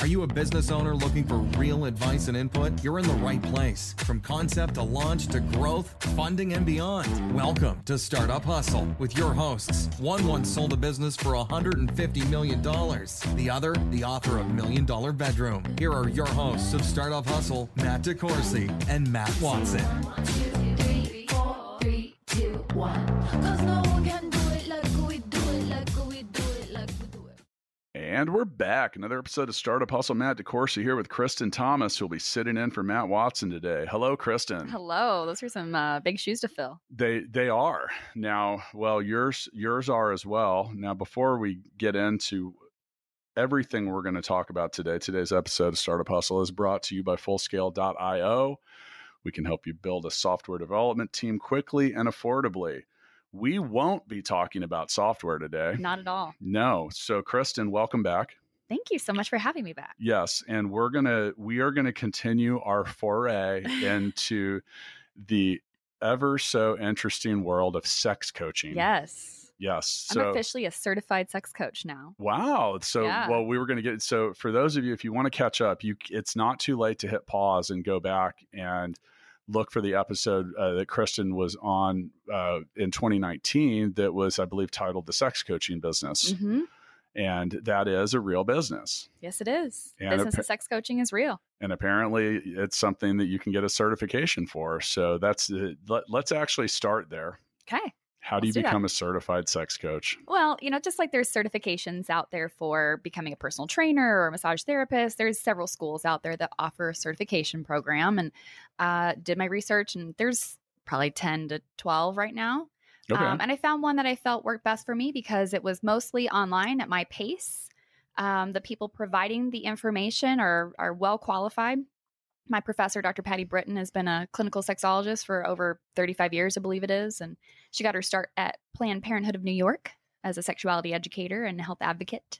Are you a business owner looking for real advice and input? You're in the right place. From concept to launch to growth, funding, and beyond. Welcome to Startup Hustle with your hosts. One once sold a business for $150 million. The other, the author of $1 Million Bedroom. Here are your hosts of Startup Hustle, Matt DeCoursey and Matt Watson. 1, 2, 3, 4, 3, 2, 1. 'Cause no one can do it like we do it, like we do it, like we do it. And we're back. Another episode of Startup Hustle. Matt DeCoursey here with Kristen Thomas, who will be sitting in for Matt Watson today. Hello, Kristen. Hello. Those are some big shoes to fill. They are. Now, well, yours are as well. Now, before we get into everything we're going to talk about today, today's episode of Startup Hustle is brought to you by Fullscale.io. We can help you build a software development team quickly and affordably. We won't be talking about software today. Not at all. No. So, Kristen, welcome back. Thank you so much for having me back. Yes, and we are gonna continue our foray into the ever so interesting world of sex coaching. Yes. Yes. I'm officially a certified sex coach now. Wow. So, Yeah. well, we were going to get, so for those of you, if you want to catch up, it's not too late to hit pause and go back and look for the episode that Kristen was on in 2019 that was, I believe, titled The Sex Coaching Business. Mm-hmm. And that is a real business. Yes, it is. And Business of sex coaching is real. And apparently it's something that you can get a certification for. So let's actually start there. Okay. How do you Let's do that. become a certified sex coach? Well, just like there's certifications out there for becoming a personal trainer or a massage therapist, there's several schools out there that offer a certification program, and did my research, and there's probably 10 to 12 right now. Okay. And I found one that I felt worked best for me because it was mostly online at my pace. The people providing the information are well qualified. My professor, Dr. Patty Britton, has been a clinical sexologist for over 35 years, I believe it is. And she got her start at Planned Parenthood of New York as a sexuality educator and health advocate.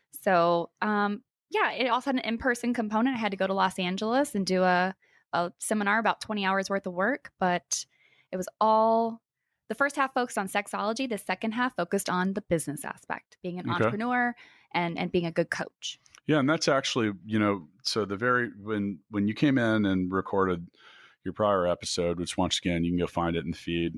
So, it also had an in-person component. I had to go to Los Angeles and do a seminar, about 20 hours worth of work. But it was all, the first half focused on sexology. The second half focused on the business aspect, being an entrepreneur and being a good coach. Yeah, and that's actually, so when you came in and recorded your prior episode, which once again, you can go find it in the feed.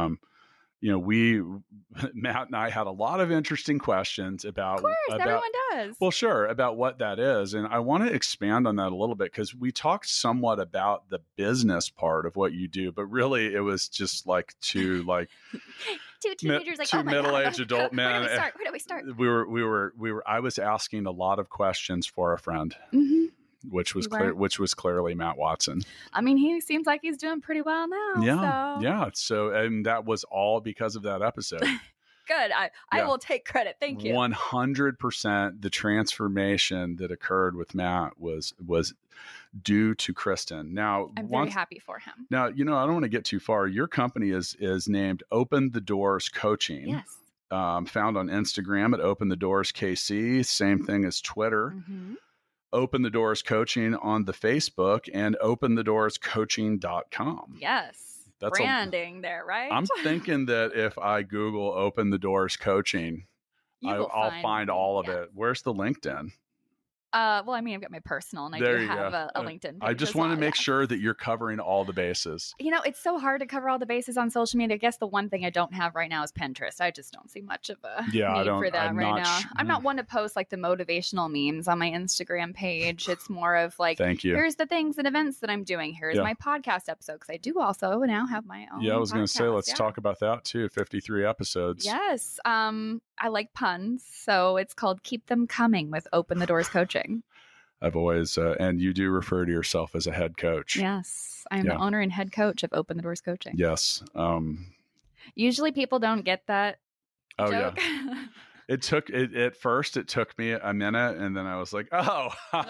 Matt and I had a lot of interesting questions about, Of course, everyone does. Well, sure, about what that is. And I want to expand on that a little bit because we talked somewhat about the business part of what you do, but really it was just like two teenagers, two oh my middle-aged God. adult men. Where do we start? We were. I was asking a lot of questions for a friend, Mm-hmm. which was clearly Matt Watson. I mean, he seems like he's doing pretty well now. Yeah. So, and that was all because of that episode. Good. I will take credit. Thank you. 100%. The transformation that occurred with Matt was due to Kristen. Now, I'm very happy for him. Now, I don't want to get too far. Your company is named Open the Doors Coaching. Yes. Found on Instagram at Open the Doors KC. Same thing as Twitter. Mm-hmm. Open the Doors Coaching on the Facebook and openthedoorscoaching.com. Yes. That's branding there, right? I'm thinking that if I Google Open the Doors Coaching, I'll find all of it. Where's the LinkedIn? Well, I mean, I've got my personal, and I do have a LinkedIn page. I just want to make sure that you're covering all the bases. It's so hard to cover all the bases on social media. I guess the one thing I don't have right now is Pinterest. I just don't see much of a need for that now. I'm not one to post like the motivational memes on my Instagram page. It's more of like, thank you. Here's the things and events that I'm doing. Here's my podcast episode, because I do also now have my own. Yeah, I was going to say, let's podcast. talk about that too. 53 episodes. Yes. I like puns, so it's called Keep Them Coming with Open the Doors Coaching. I've always, and you do refer to yourself as a head coach. Yes. I'm the owner and head coach of Open the Doors Coaching. Yes. Usually people don't get that joke. Yeah. At first it took me a minute, and then I was like, oh,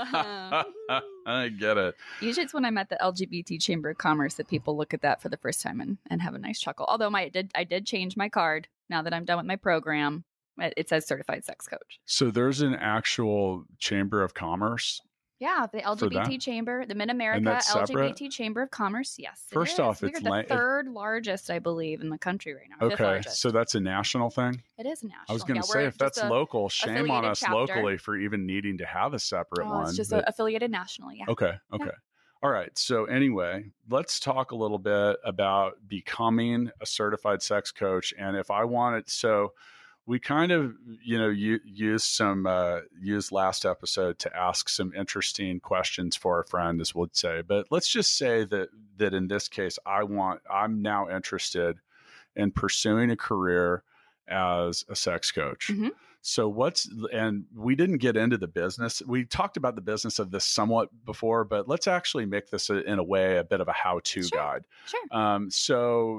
I get it. Usually it's when I'm at the LGBT Chamber of Commerce that people look at that for the first time and have a nice chuckle. Although I did change my card now that I'm done with my program. It says certified sex coach. So there's an actual Chamber of Commerce Yeah, the for that? LGBT Chamber, the Mid-America that's separate? LGBT Chamber of Commerce. Yes, it First is. off, We're it's the third largest, I believe, in the country right now. Fifth okay. largest. So that's a national thing. It is national. I was going Yeah, to say, we're if that's just a local, shame on affiliated us chapter. locally for even needing to have a separate Oh, one. it's just but- affiliated nationally. Yeah. Okay. Okay. All right. So anyway, let's talk a little bit about becoming a certified sex coach. And if I wanted, so we kind of, used last episode to ask some interesting questions for our friend, as we'll say. But let's just say that in this case, I'm now interested in pursuing a career as a sex coach. Mhm. So and we didn't get into the business. We talked about the business of this somewhat before, but let's actually make this in a way, a bit of a how-to Sure. guide. Sure. So,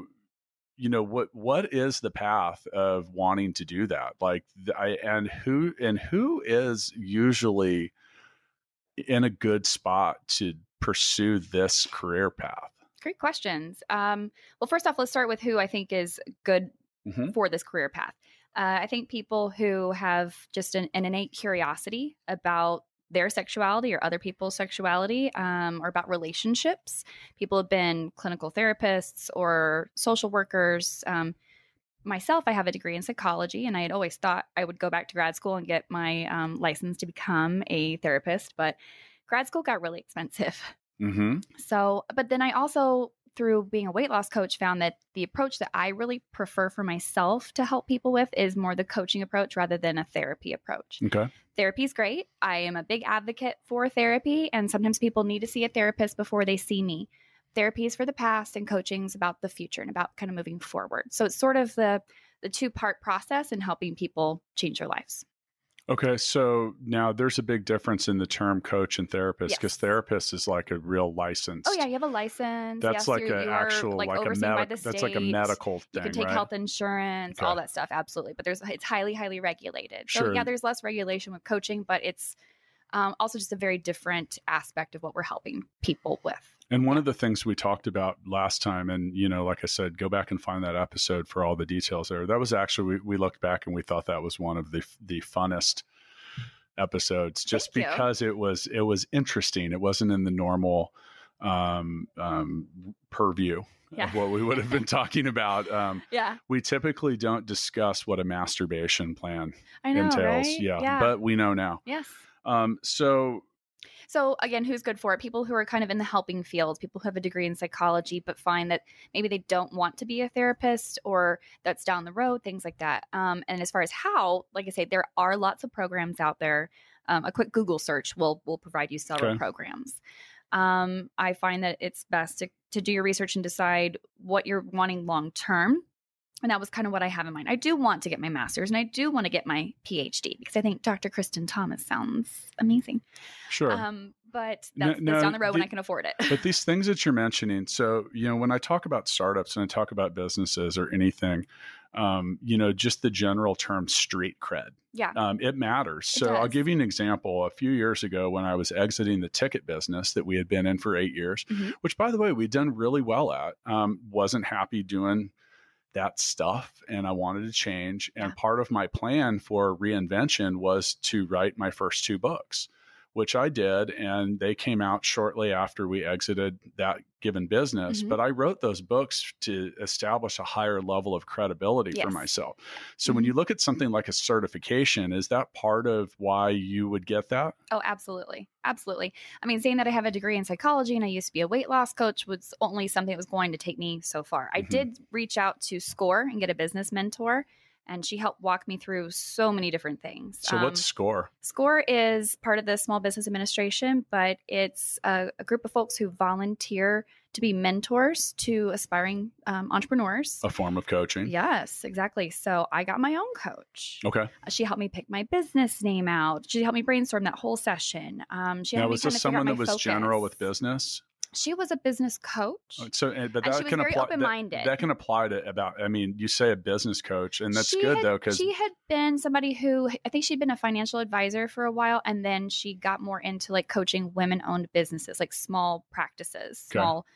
what is the path of wanting to do that? Like who is usually in a good spot to pursue this career path? Great questions. Well, first off, let's start with who I think is good Mhm. for this career path. I think people who have just an innate curiosity about their sexuality or other people's sexuality, or about relationships. People have been clinical therapists or social workers. Myself, I have a degree in psychology, and I had always thought I would go back to grad school and get my license to become a therapist, but grad school got really expensive. Mm-hmm. So, but then I also, through being a weight loss coach, found that the approach that I really prefer for myself to help people with is more the coaching approach rather than a therapy approach. Okay. Therapy is great. I am a big advocate for therapy, and sometimes people need to see a therapist before they see me. Therapy is for the past, and coaching is about the future and about kind of moving forward. So it's sort of the two-part process in helping people change their lives. Okay, so now there's a big difference in the term coach and therapist, Yes. because therapist is like a real licensed. Oh yeah, you have a license. That's Yes, like you an are, actual, like a overseen by the that's like a state. medical You thing, can take right? health insurance, Okay. all that stuff. Absolutely. But it's highly, highly regulated. So Sure. yeah, there's less regulation with coaching, but it's also just a very different aspect of what we're helping people with. And one of the things we talked about last time, and like I said, go back and find that episode for all the details there. That was actually, we looked back and we thought that was one of the funnest episodes, just Thank you. because it was interesting. It wasn't in the normal purview Yeah. of what we would have been talking about. Yeah, We typically don't discuss what a masturbation plan I know, entails. right? Yeah, but we know now. Yes. So So again, who's good for it? People who are kind of in the helping fields, people who have a degree in psychology, but find that maybe they don't want to be a therapist, or that's down the road, things like that. And as far as how, like I say, there are lots of programs out there. A quick Google search will provide you several Okay. programs. I find that it's best to do your research and decide what you're wanting long term. And that was kind of what I have in mind. I do want to get my master's, and I do want to get my PhD, because I think Dr. Kristen Thomas sounds amazing. sure. But No, that's down the road when the- I can afford it. But these things that you're mentioning, so, when I talk about startups and I talk about businesses or anything, just the general term street cred, Yeah. it matters. It So I'll does. give you an example. A few years ago, when I was exiting the ticket business that we had been in for 8 years, Mhm. which, by the way, we'd done really well at, wasn't happy doing that stuff, and I wanted to change. And Yeah. part of my plan for reinvention was to write my first 2 books, which I did, and they came out shortly after we exited that given business. Mhm. But I wrote those books to establish a higher level of credibility for Yes. myself. So when Mhm. you look at something like a certification, is that part of why you would get that? Oh, absolutely. Absolutely. I mean, saying that I have a degree in psychology and I used to be a weight loss coach was only something that was going to take me so far. I Mhm. did reach out to SCORE and get a business mentor, and she helped walk me through so many different things. So what's SCORE? SCORE is part of the Small Business Administration, but it's a group of folks who volunteer to be mentors to aspiring entrepreneurs. A form of coaching. Yes, exactly. So I got my own coach. Okay. She helped me pick my business name out. She helped me brainstorm that whole session. She Now, helped me was kind this of figure out someone my that was focus. general with business? She was a business coach. So, but And that she was can very apply. open-minded. That can apply to about. I mean, you say a business coach, and that's She good had- though, because she had been somebody who, I think she'd been a financial advisor for a while, and then she got more into like coaching women-owned businesses, like small practices, Okay. small,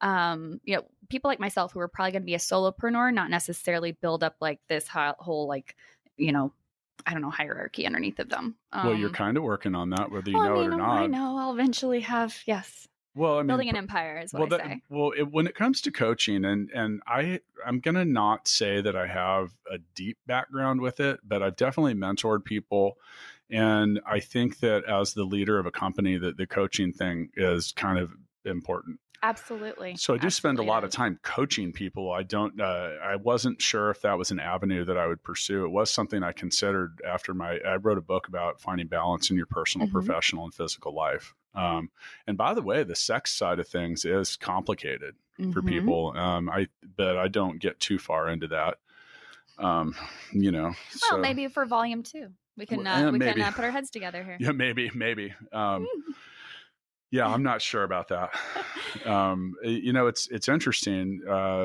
people like myself who are probably going to be a solopreneur, not necessarily build up like this whole like, I don't know, hierarchy underneath of them. Well, you're kind of working on that, whether you well, know I it or mean, not. I know I'll eventually have, yes, Well, I mean, building an empire is what I say. When it comes to coaching, and I'm gonna not say that I have a deep background with it, but I've definitely mentored people, and I think that as the leader of a company, that the coaching thing is kind of important. Absolutely. So I do spend a Absolutely lot it of is. time coaching people. I wasn't sure if that was an avenue that I would pursue. It was something I considered after I wrote a book about finding balance in your personal, Mhm. professional, and physical life. And by the way, the sex side of things is complicated for Mhm. people. But I don't get too far into that. You know, Well, so maybe for volume 2, we can maybe. put our heads together here. Yeah, maybe. Yeah, I'm not sure about that. You know, it's interesting.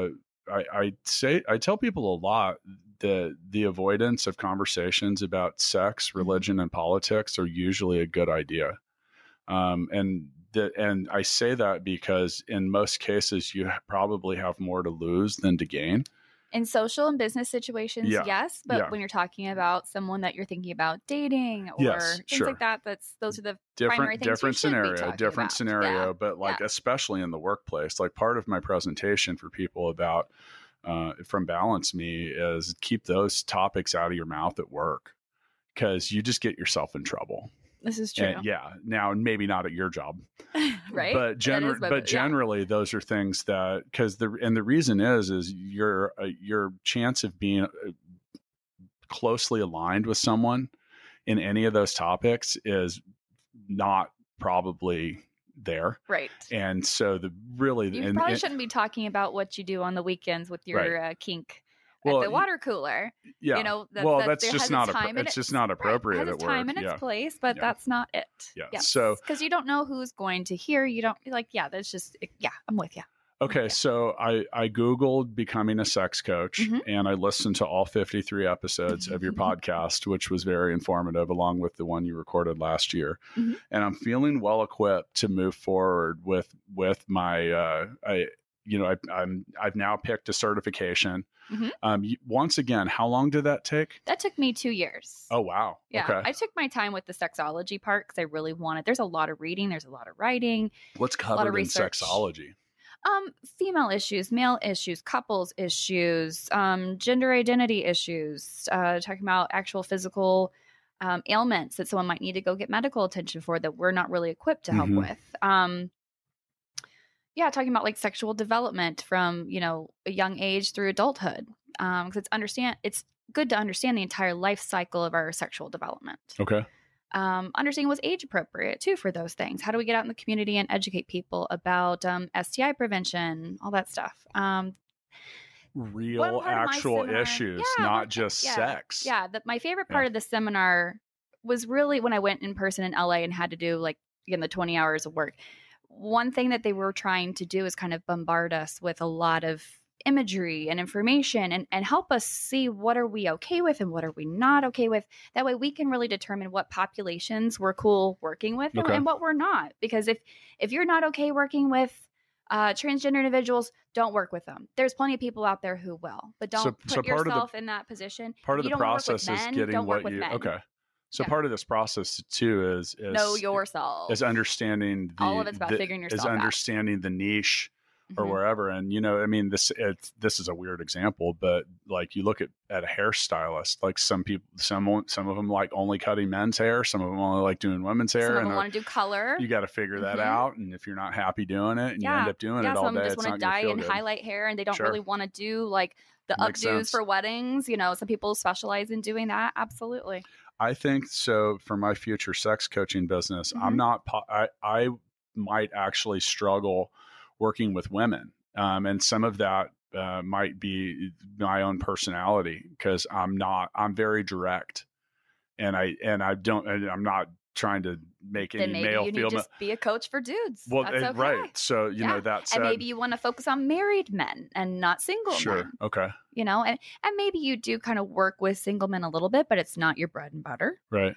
I tell people a lot that the avoidance of conversations about sex, religion, and politics are usually a good idea. And I say that because in most cases, you probably have more to lose than to gain. In social and business situations, Yeah. yes, but Yeah. when you're talking about someone that you're thinking about dating or Yes, things sure. like that, those are the primary things different you should be scenario, talking different about. scenario, Yeah. but like especially in the workplace, like part of my presentation for people about from Balance Me is keep those topics out of your mouth at work because you just get yourself in trouble. This is true. And yeah, now maybe not at your job, Right? But generally, those are things that because the reason is your chance of being closely aligned with someone in any of those topics is not probably there. Right. And so you probably shouldn't be talking about what you do on the weekends with your kink at the water cooler. Yeah. You know, that's just not it's just not appropriate at work. It has its time and its place, but that's not it. Yeah. Yes. So because you don't know who's going to hear. You don't that's just I'm with you. Okay, so I Googled becoming a sex coach and I listened to all 53 episodes of your podcast, which was very informative, along with the one you recorded last year. And I'm feeling well equipped to move forward with my I've now picked a certification. Once again, how long did that take? That took me 2 years. Oh, wow. Yeah. Okay. I took my time with the sexology part because I really wanted, there's a lot of reading, there's a lot of writing. What's covered in sexology? Female issues, male issues, couples issues, gender identity issues, talking about actual physical ailments that someone might need to go get medical attention for that we're not really equipped to help with. Talking about like sexual development from, a young age through adulthood. Because it's good to understand the entire life cycle of our sexual development. Okay. Understanding what's age appropriate too for those things. How do we get out in the community and educate people about STI prevention, all that stuff? Real actual issues, not just sex. Yeah. My favorite part of the seminar was really when I went in person in LA and had to do the 20 hours of work. One thing that they were trying to do is kind of bombard us with a lot of imagery and information and help us see what are we okay with and what are we not okay with. That way we can really determine what populations we're cool working with and what we're not. Because if you're not okay working with transgender individuals, don't work with them. There's plenty of people out there who will, but don't put yourself in that position. Part of the process is getting what you So part of this process too is know yourself. Is understanding all of it's about figuring yourself out. Is understanding the niche or wherever. And this is a weird example, but like you look at a hairstylist, like some of them like only cutting men's hair, some of them only like doing women's hair. Some of them want to do color. You got to figure that out. And if you're not happy doing it and you end up doing it all day, some just want to dye and highlight hair and they don't really want to do like the updos for weddings. Some people specialize in doing that. Absolutely. I think so. For my future sex coaching business, I might actually struggle working with women. And some of that might be my own personality because I'm very direct and I'm not trying to make any male feel. You just be a coach for dudes. Well, that's okay. Right. So, that said. And maybe you want to focus on married men and not single men. Okay. And maybe you do kind of work with single men a little bit, but it's not your bread and butter. Right.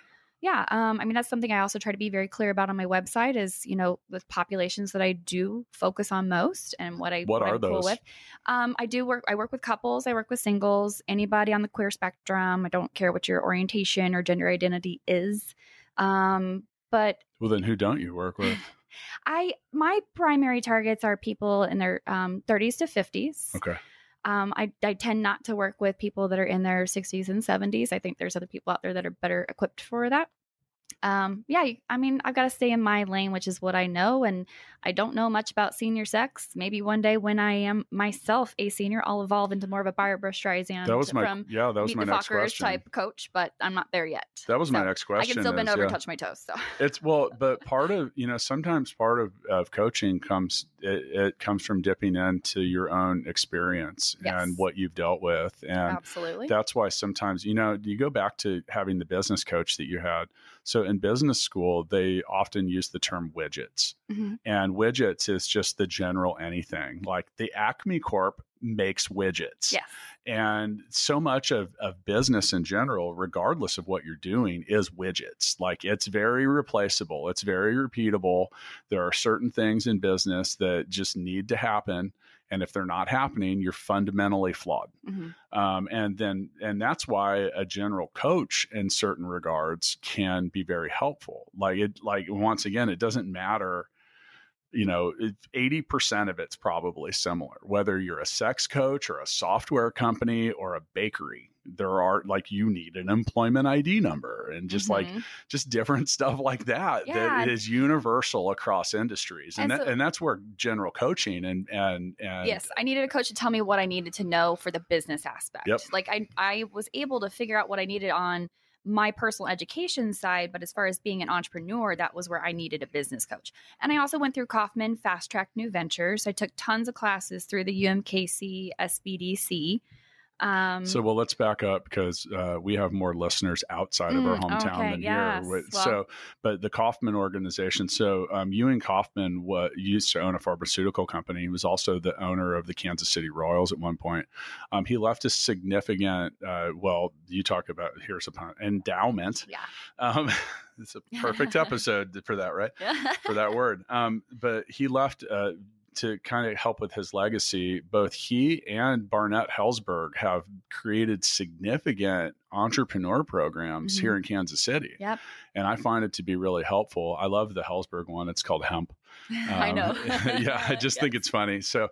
Yeah. I mean, that's something I also try to be very clear about on my website is, the populations that I do focus on most and what I'm are cool those? with. I work with couples, I work with singles, anybody on the queer spectrum. I don't care what your orientation or gender identity is. But Well, then who don't you work with? my primary targets are people in their 30s to 50s. Okay. I tend not to work with people that are in their 60s and 70s. I think there's other people out there that are better equipped for that. I mean, I've got to stay in my lane, which is what I know. And I don't know much about senior sex. Maybe one day when I am myself a senior, I'll evolve into more of a Barbara Streisand That was my from next Fockers question. type coach, but I'm not there yet. That was my next question. I can still bend over and touch my toes. So but part of, sometimes part of coaching comes from dipping into your own experience and what you've dealt with. And absolutely. That's why sometimes, you go back to having the business coach that you had. So in business school, they often use the term widgets. Mm-hmm. And widgets is just the general anything. Like the Acme Corp makes widgets. Yes. And so much of business in general, regardless of what you're doing, is widgets. Like it's very replaceable. It's very repeatable. There are certain things in business that just need to happen. And if they're not happening, you're fundamentally flawed. Mm-hmm. And that's why a general coach in certain regards can be very helpful. Once again, it doesn't matter. 80% of it's probably similar, whether you're a sex coach or a software company or a bakery. There are you need an employment ID number and just just different stuff like that that is universal across industries. And that's where general coaching and yes, I needed a coach to tell me what I needed to know for the business aspect. Yep. I was able to figure out what I needed on my personal education side, but as far as being an entrepreneur, that was where I needed a business coach. And I also went through Kaufman Fast Track New Ventures. I took tons of classes through the UMKC SBDC. Let's back up because we have more listeners outside of our hometown than here. But the Kaufman organization. So Ewing Kaufman used to own a pharmaceutical company. He was also the owner of the Kansas City Royals at one point. He left a significant, you talk about, here's a pun, endowment. Yeah. It's a perfect episode for that, right? For that word. But he left to kind of help with his legacy. Both he and Barnett Helzberg have created significant entrepreneur programs here in Kansas City. Yep. And I find it to be really helpful. I love the Helzberg one. It's called Hemp. I know. I just think it's funny. So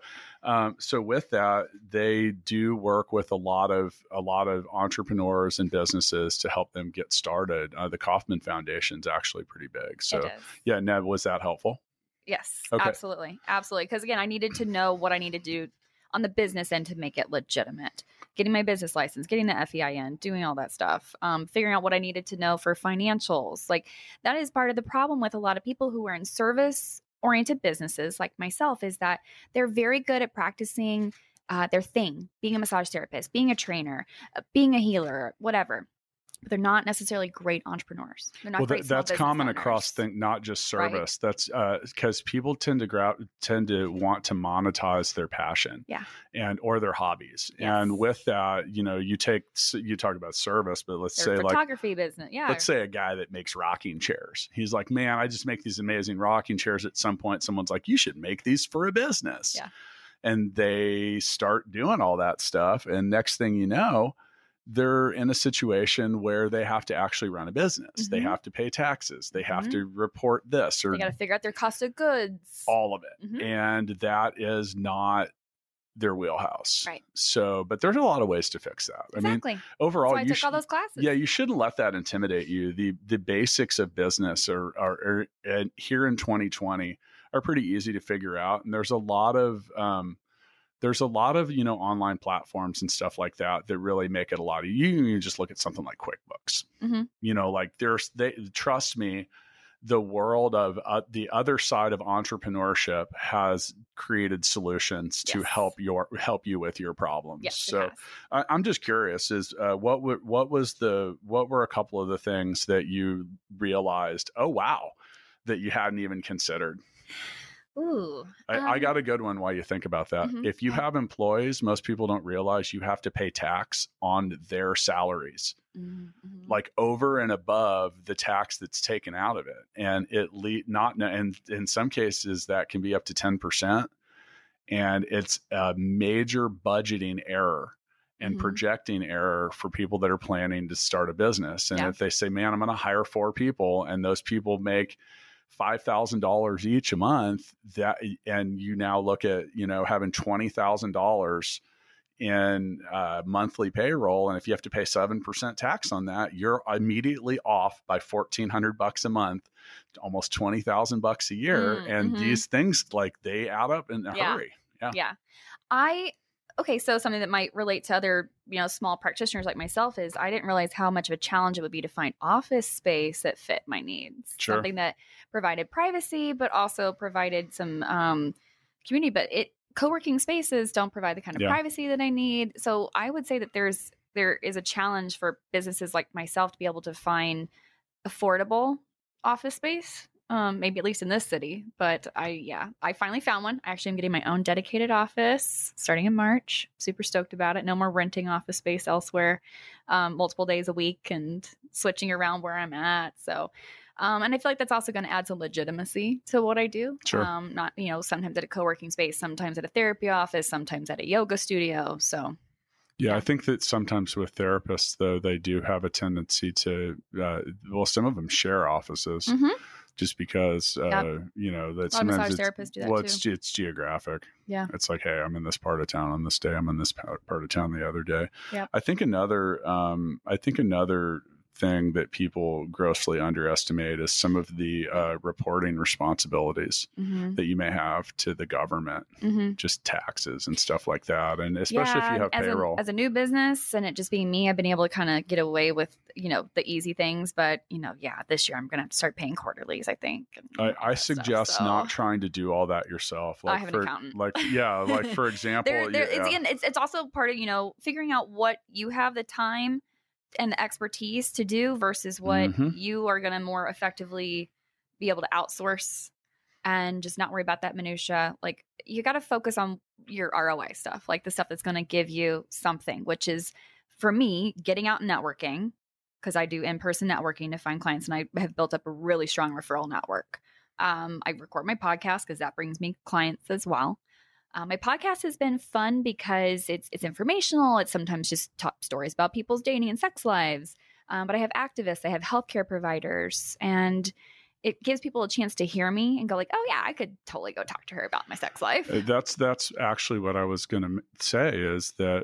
with that, they do work with a lot of entrepreneurs and businesses to help them get started. The Kaufman Foundation is actually pretty big. So yeah, Ned, was that helpful? Yes, okay. Absolutely. Because again, I needed to know what I needed to do on the business end to make it legitimate. Getting my business license, getting the FEIN, doing all that stuff, figuring out what I needed to know for financials. That is part of the problem with a lot of people who are in service-oriented businesses like myself, is that they're very good at practicing their thing, being a massage therapist, being a trainer, being a healer, whatever. But they're not necessarily great entrepreneurs. They're not great small that's business common owners. across not just service. Right. That's because people tend to want to monetize their passion, or their hobbies. Yes. And with that, you talk about service, but let's say photography business. Yeah. Let's say a guy that makes rocking chairs. He's like, man, I just make these amazing rocking chairs. At some point, someone's like, you should make these for a business. Yeah. And they start doing all that stuff, and next thing you know, they're in a situation where they have to actually run a business. Mm-hmm. They have to pay taxes. They have to report this, or they got to figure out their cost of goods, all of it. Mm-hmm. And that is not their wheelhouse. Right. So, but there's a lot of ways to fix that. Exactly. I mean, overall, I took all those classes. Yeah, you shouldn't let that intimidate you. The basics of business are here in 2020 are pretty easy to figure out. And there's a lot of, online platforms and stuff like that really make it a lot easier. You can just look at something like QuickBooks. Mm-hmm. Trust me, the world of the other side of entrepreneurship has created solutions to help you with your problems. Yes, so I'm just curious, what were a couple of the things that you realized, oh, wow, that you hadn't even considered? Ooh. I got a good one while you think about that. Mhm. If you have employees, most people don't realize you have to pay tax on their salaries, like over and above the tax that's taken out of it. And and in some cases that can be up to 10%. And it's a major budgeting error and projecting error for people that are planning to start a business. And if they say, man, I'm going to hire 4 people and those people make $5,000 each a month, and you now look at, having $20,000 in monthly payroll. And if you have to pay 7% tax on that, you're immediately off by $1,400 a month, almost $20,000 a year. And these things, like, they add up in a hurry. Yeah. Okay, so something that might relate to other, small practitioners like myself is I didn't realize how much of a challenge it would be to find office space that fit my needs. Sure. Something that provided privacy, but also provided some community. But co-working spaces don't provide the kind of privacy that I need. So I would say that there is a challenge for businesses like myself to be able to find affordable office space. Maybe at least in this city, but I finally found one. Actually, I'm getting my own dedicated office starting in March. Super stoked about it. No more renting office space elsewhere, multiple days a week and switching around where I'm at. So, and I feel like that's also going to add some legitimacy to what I do. Sure. Not, sometimes at a co-working space, sometimes at a therapy office, sometimes at a yoga studio. So. Yeah, I think that sometimes with therapists, though, they do have a tendency to, some of them share offices. Just because, that sometimes therapists do that too. It's geographic. Yeah. It's like, hey, I'm in this part of town on this day. I'm in this part of town the other day. Yeah. I think another thing that people grossly underestimate is some of the reporting responsibilities that you may have to the government, just taxes and stuff like that. And especially if you have payroll. As a new business and it just being me, I've been able to kind of get away with, the easy things. But, this year I'm going to have to start paying quarterlies, I think. I suggest not trying to do all that yourself. Like I have an accountant. Like for example. It's also part of, figuring out what you have the time and the expertise to do versus what you are going to more effectively be able to outsource and just not worry about that minutia. Like, you got to focus on your ROI stuff, like the stuff that's going to give you something, which is, for me, getting out and networking, because I do in-person networking to find clients, and I have built up a really strong referral network. I record my podcast because that brings me clients as well. My podcast has been fun because it's informational. It's sometimes just top stories about people's dating and sex lives. But I have activists, I have healthcare providers, and it gives people a chance to hear me and go like, oh yeah, I could totally go talk to her about my sex life. That's actually what I was going to say, is that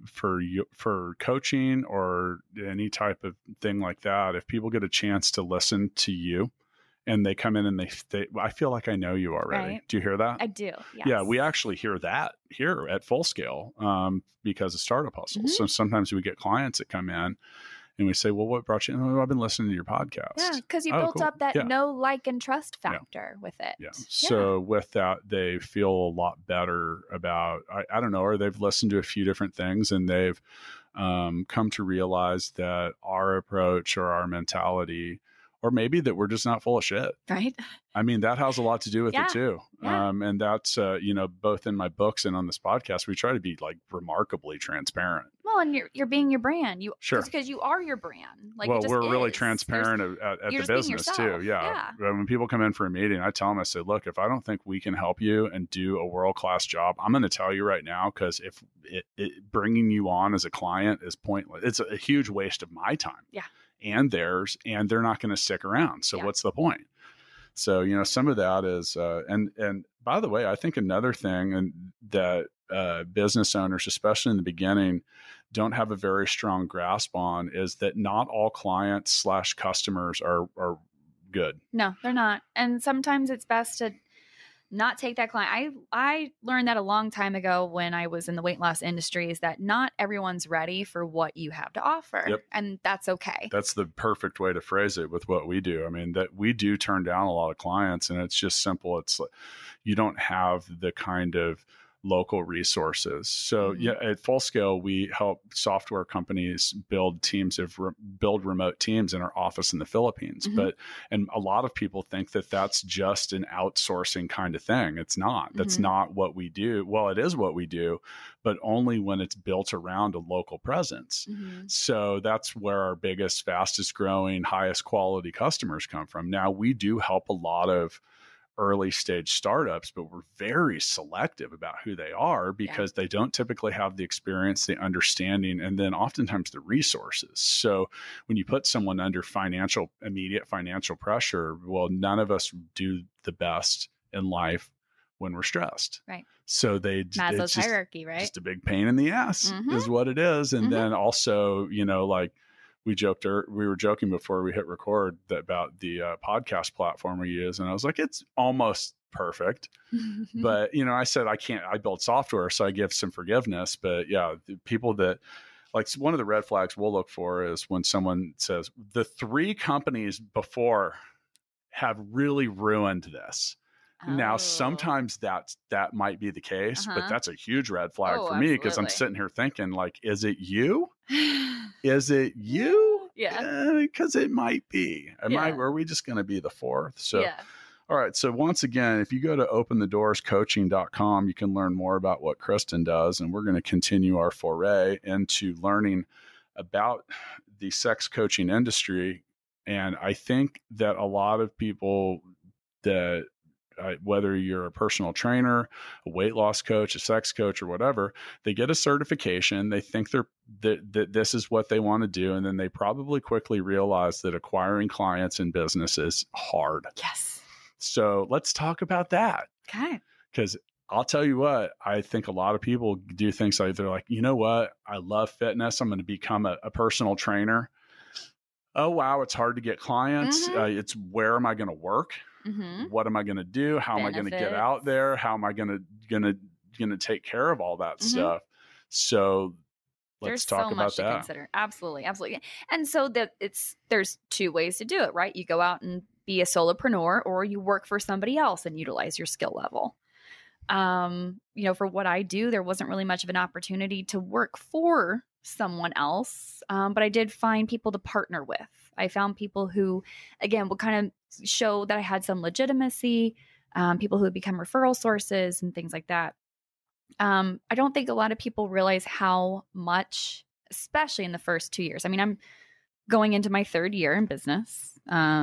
for coaching or any type of thing like that, if people get a chance to listen to you, and they come in and I feel like I know you already. Right. Do you hear that? I do. Yes. Yeah, we actually hear that here at Full Scale because of Startup Hustle. So sometimes we get clients that come in and we say, well, what brought you? Oh, I've been listening to your podcast. Yeah, because you built up that know, like, and trust factor with it. Yeah. So with that, they feel a lot better about, I don't know, or they've listened to a few different things and they've come to realize that our approach or our mentality, or maybe that we're just not full of shit. Right. I mean, that has a lot to do with it too. Yeah. And that's, both in my books and on this podcast, we try to be like remarkably transparent. Well, and you're being your brand. Sure. Because you are your brand. Like, well, it just we're really is. transparent at the business too. Yeah. When people come in for a meeting, I tell them, I say, look, if I don't think we can help you and do a world-class job, I'm going to tell you right now, because if bringing you on as a client is pointless, it's a huge waste of my time. Yeah. And theirs, and they're not going to stick around. So what's the point? So, some of that is, and by the way, I think another thing that business owners, especially in the beginning, don't have a very strong grasp on is that not all clients / customers are good. No, they're not. And sometimes it's best to not take that client. I learned that a long time ago when I was in the weight loss industry, is that not everyone's ready for what you have to offer. Yep. And that's okay. That's the perfect way to phrase it with what we do. I mean, that we do turn down a lot of clients, and it's just simple. It's like, you don't have the kind of local resources. So Mhm. yeah, at Full Scale, we help software companies build teams build remote teams in our office in the Philippines. Mhm. And a lot of people think that that's just an outsourcing kind of thing. It's not. That's Mhm. not what we do. Well, it is what we do, but only when it's built around a local presence. Mhm. So that's where our biggest, fastest growing, highest quality customers come from. Now, we do help a lot of early stage startups, but we're very selective about who they are because they don't typically have the experience, the understanding, and then oftentimes the resources. So when you put someone under immediate financial pressure, well, none of us do the best in life when we're stressed. Right. So Maslow's it's hierarchy, right? just a big pain in the ass Mhm. is what it is. And Mhm. then also, like we were joking before we hit record about the podcast platform we use. And I was like, it's almost perfect. But, I said, I build software, so I give some forgiveness. But yeah, the people that like one of the red flags we'll look for is when someone says the 3 companies before have really ruined this. Now, Oh. sometimes that might be the case, but Uh-huh. that's a huge red flag Oh, for me because I'm absolutely. sitting here thinking, like, is it you? Is it you? Yeah. Because it might be. Yeah. Are we just going to be the 4th? So, Yeah. all right. So once again, if you go to openthedoorscoaching.com, you can learn more about what Kristen does. And we're going to continue our foray into learning about the sex coaching industry. And I think that a lot of people that whether you're a personal trainer, a weight loss coach, a sex coach, or whatever, they get a certification. They think that this is what they want to do. And then they probably quickly realize that acquiring clients in business is hard. Yes. So let's talk about that. Okay. Because I'll tell you what, I think a lot of people do things like they're like, you know what? I love fitness. I'm going to become a personal trainer. Oh, wow. It's hard to get clients. Mhm. It's where am I going to work? Mm-hmm. What am I going to do? How am I going to get Benefits. out there? How am I going to take care of all that Mhm. stuff? So let's There's talk so about much to that. consider. Absolutely. Absolutely. And so there's 2 ways to do it, right? You go out and be a solopreneur, or you work for somebody else and utilize your skill level. For what I do, there wasn't really much of an opportunity to work for someone else. But I did find people to partner with. I found people who, again, would kind of show that I had some legitimacy, people who would become referral sources and things like that. I don't think a lot of people realize how much, especially in the first 2 years. I mean, I'm going into my 3rd year in business.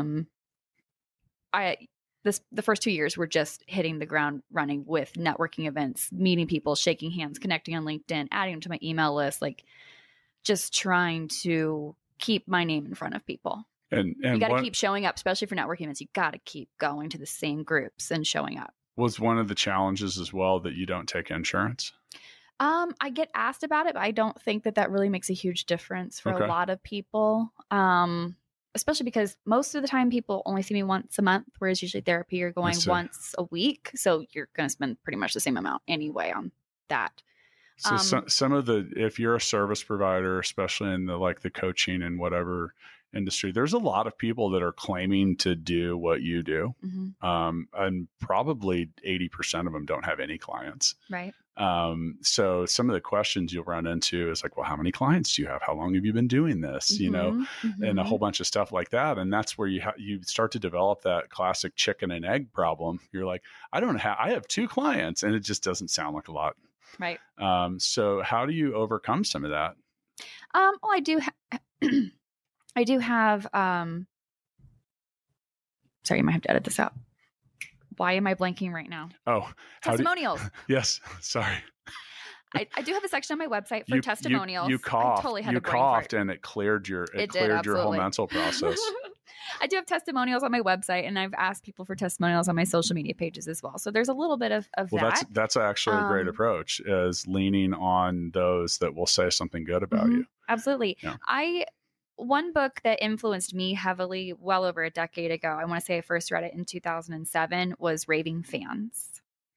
The first 2 years were just hitting the ground running with networking events, meeting people, shaking hands, connecting on LinkedIn, adding them to my email list, like just trying to keep my name in front of people. And you got to keep showing up, especially for networking events. You got to keep going to the same groups and showing up. Was one of the challenges as well that you don't take insurance? I get asked about it, but I don't think that really makes a huge difference for Okay. a lot of people. Especially because most of the time people only see me once a month, whereas usually therapy you're going see. once a week. So you're going to spend pretty much the same amount anyway on that. So some of if you're a service provider, especially in the coaching and whatever industry, there's a lot of people that are claiming to do what you do. Mm-hmm. And probably 80% of them don't have any clients. Right. So some of the questions you'll run into is like, well, how many clients do you have? How long have you been doing this? Mm-hmm. And a whole bunch of stuff like that. And that's where you start to develop that classic chicken and egg problem. You're like, I have 2 clients, and it just doesn't sound like a lot. Right. So how do you overcome some of that? Well, I do have, sorry, you might have to edit this out. Why am I blanking right now? Oh, testimonials. Yes. Sorry. I do have a section on my website for testimonials. You coughed. I totally had you a brain coughed, fart. and it cleared your It cleared did, your whole absolutely. mental process. I do have testimonials on my website, and I've asked people for testimonials on my social media pages as well. So there's a little bit of Well, that. that's actually a great approach, is leaning on those that will say something good about you. Absolutely. Yeah. One book that influenced me heavily well over a decade ago, I want to say I first read it in 2007, was Raving Fans. Okay.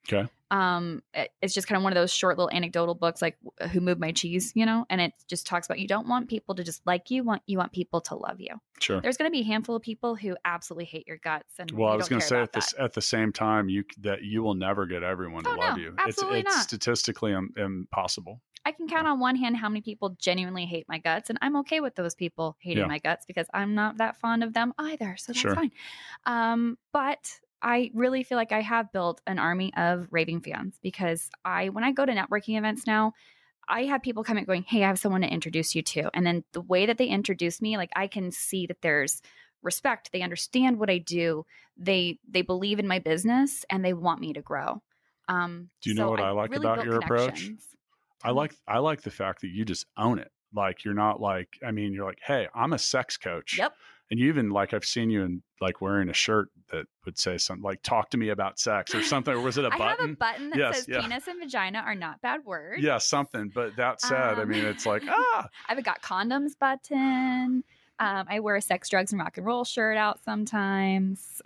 It's just kind of one of those short little anecdotal books, like Who Moved My Cheese, and it just talks about, you don't want people to just like you, you want people to love you. Sure. There's going to be a handful of people who absolutely hate your guts, and Well, I was going to say at the same time, you will never get everyone to love you. Absolutely it's not. statistically impossible. I can count on one hand how many people genuinely hate my guts, and I'm okay with those people hating my guts because I'm not that fond of them either. So that's fine. But I really feel like I have built an army of raving fans, because when I go to networking events now, I have people coming going, hey, I have someone to introduce you to. And then the way that they introduce me, like, I can see that there's respect. They understand what I do. They believe in my business, and they want me to grow. Do you know what I like really about your approach? I like the fact that you just own it. Like, you're not like, you're like, hey, I'm a sex coach. Yep. And you even, like, I've seen you in, like, wearing a shirt that would say something like, talk to me about sex or something. Or was it a button? I have a button that says penis and vagina are not bad words. Yeah, something. But that said, it's like, I've got condoms button. I wear a sex, drugs, and rock and roll shirt out sometimes.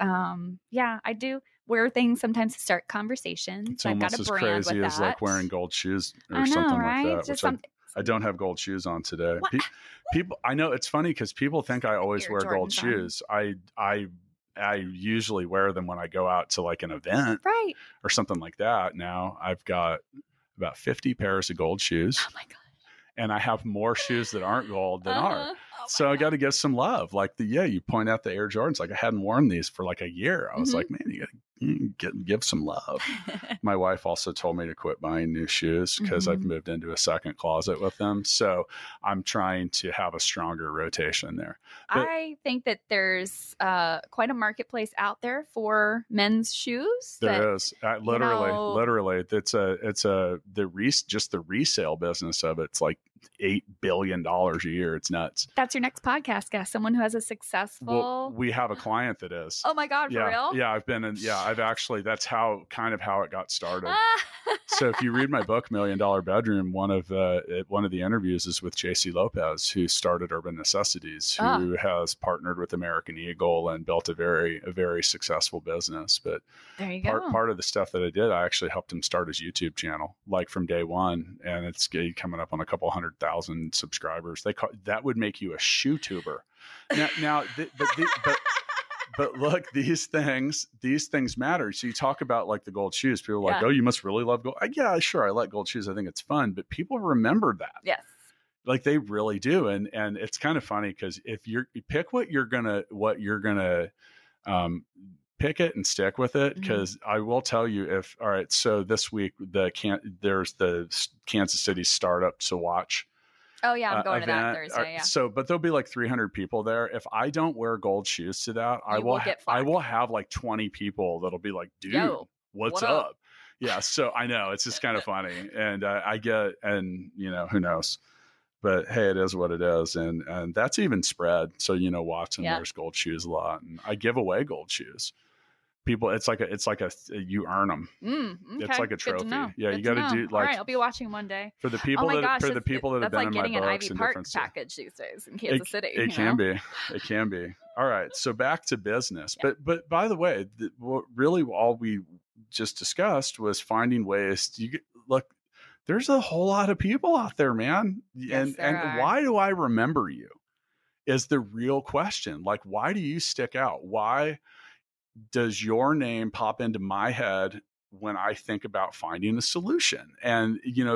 I do wear things sometimes to start conversations. It's almost as crazy as like wearing gold shoes or something like that. Just I don't have gold shoes on today. People, I know it's funny because people think I always wear gold shoes. I usually wear them when I go out to like an event, right, or something like that. Now I've got about 50 pairs of gold shoes. Oh my god! And I have more shoes that aren't gold than are. So God. I got to give some love. Like you point out the Air Jordans. Like, I hadn't worn these for like a year. I was like, man, you got to give some love. My wife also told me to quit buying new shoes because I've moved into a second closet with them. So I'm trying to have a stronger rotation there. But I think that there's quite a marketplace out there for men's shoes. There is literally. It's just the resale business of it's like $8 billion a year. It's nuts. That's your next podcast guest, someone who has a successful. Well, we have a client that is. Oh my God, for real? Yeah, I've actually. That's how it got started. So if you read my book, $1 Million Bedroom, one of the interviews is with JC Lopez, who started Urban Necessities, who has partnered with American Eagle and built a very successful business. But there you go. Part of the stuff that I did, I actually helped him start his YouTube channel, like from day one, and it's coming up on a couple 100,000 subscribers. That would make you a shoe tuber. But look, these things matter. So you talk about like the gold shoes. People are like, oh, you must really love gold. Yeah, sure. I like gold shoes. I think it's fun, but people remember that. Yes. Like they really do. And it's kind of funny because if you pick what you're going to pick it and stick with it. Cause I will tell you all right. So this week there's the Kansas City Startup to Watch. Oh yeah, I'm going to that Thursday. Yeah. So, but there'll be like 300 people there. If I don't wear gold shoes to that, I will have like 20 people that'll be like, dude, what's up? Yeah. So I know it's just kind of funny, and who knows, but hey, it is what it is, and that's even spread. So Watson wears gold shoes a lot, and I give away gold shoes. People, it's like you earn them. Okay. It's like a trophy. Yeah, Good you got to do like. All right, I'll be watching one day. For the people that have been in my books. That's like getting an Ivy Park package these days in Kansas City. It can be. It can be. All right, so back to business. Yeah. But by the way, really all we just discussed was finding ways to look. There's a whole lot of people out there, man, and why do I remember you? Is the real question. Like, why do you stick out? Why does your name pop into my head when I think about finding a solution? And,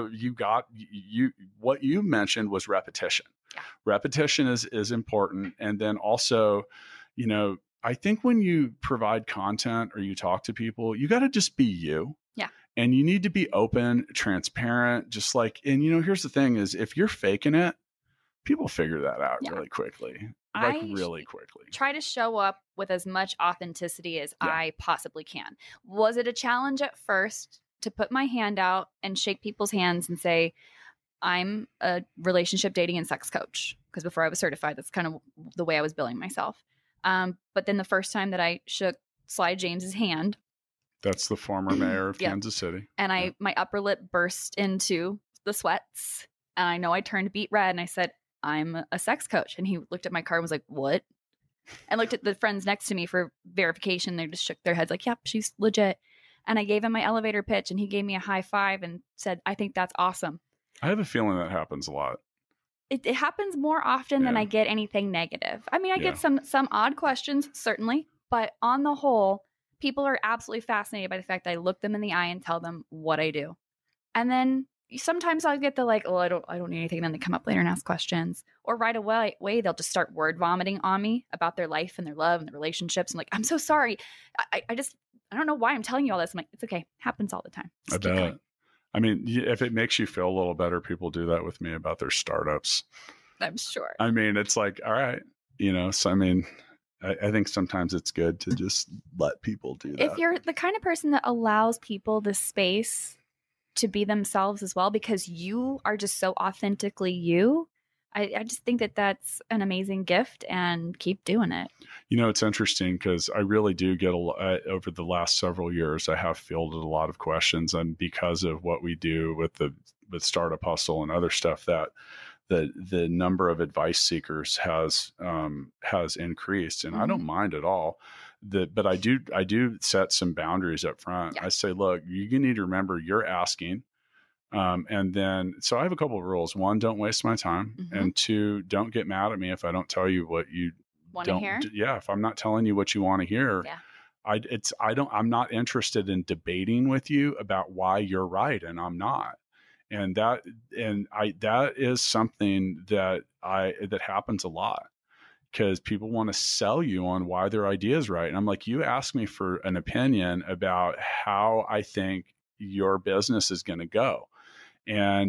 what you mentioned was repetition. Yeah. Repetition is important. And then also, I think when you provide content or you talk to people, you got to just be you. Yeah. And you need to be open, transparent, just like, and here's the thing is if you're faking it, people figure that out really quickly. Really quickly. Try to show up with as much authenticity as I possibly can. Was it a challenge at first to put my hand out and shake people's hands and say, I'm a relationship dating and sex coach? Because before I was certified, that's kind of the way I was billing myself. But then the first time that I shook Sly James's hand. That's the former mayor of Kansas City. And my upper lip burst into the sweats. And I know I turned beet red and I said, I'm a sex coach. And he looked at my card and was like, what? And looked at the friends next to me for verification. They just shook their heads like, yep, she's legit. And I gave him my elevator pitch and he gave me a high five and said, I think that's awesome. I have a feeling that happens a lot. It happens more often than Yeah. I get anything negative. I mean, I Yeah. get some odd questions, certainly, but on the whole, people are absolutely fascinated by the fact that I look them in the eye and tell them what I do. And then sometimes I'll get the like, oh, I don't need anything. Then they come up later and ask questions. Or right away, they'll just start word vomiting on me about their life and their love and their relationships. I'm like, I'm so sorry. I don't know why I'm telling you all this. I'm like, it's okay. Happens all the time. I Just keep bet. going. I mean, if it makes you feel a little better, people do that with me about their startups. I'm sure. I mean, it's like, all right, so I mean, I think sometimes it's good to just let people do that. If you're the kind of person that allows people the space to be themselves as well, because you are just so authentically you, I just think that that's an amazing gift, and keep doing it. It's interesting because I really do get over the last several years, I have fielded a lot of questions, and because of what we do with Startup Hustle and other stuff, that the number of advice seekers has increased, and I don't mind at all. But I do set some boundaries up front. Yeah. I say, look, you need to remember you're asking. And then, so I have a couple of rules. One, don't waste my time. Mhm. And two, don't get mad at me if I don't tell you what you Want to don't. hear? Yeah. If I'm not telling you what you want to hear, Yeah. I'm not interested in debating with you about why you're right and I'm not. And that is something that happens a lot, because people want to sell you on why their idea is right. And I'm like, you ask me for an opinion about how I think your business is going to go. And